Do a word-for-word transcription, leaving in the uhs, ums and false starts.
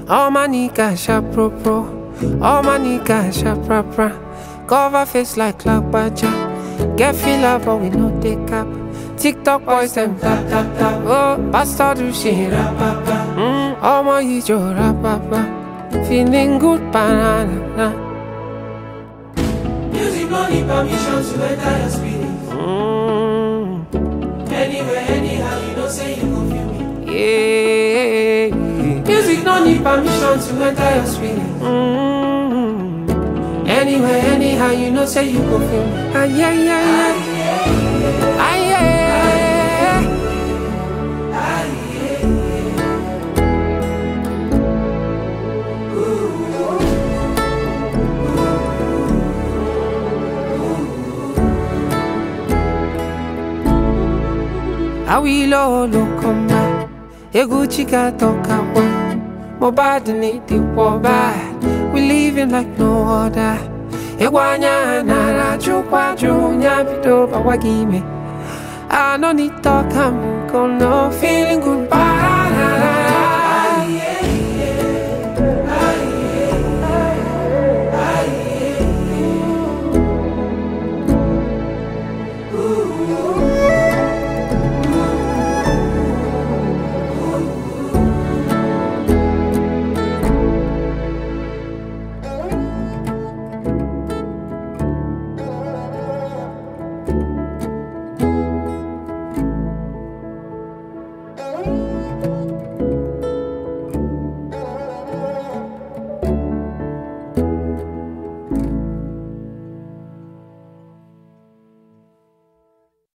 All my niggas sharp pro pro. All my niggas sharp pra pra. Cover face like Clark Baja. Get feel up but we no take up. TikTok boys them tap tap tap. Oh, pastor do shit rap rap rap. Mm, all my is your rap rap rap. Feeling good banana. Music no need permission to enter your spirit. Mm, Anywhere, anyhow, you know say you gon' feel me. yeah. Music no need permission to enter your spirit. Mm, Anywhere, anyhow, you know say you gon' feel me. ah, yeah, yeah, yeah. Ah, yeah. I will all come back. Egu chika toka one. Mo bad need the war bad. We living like no other. Egwanya na na chukwa junya bido bawagime. I no need talk I'm gonna feeling good bad. Ooh.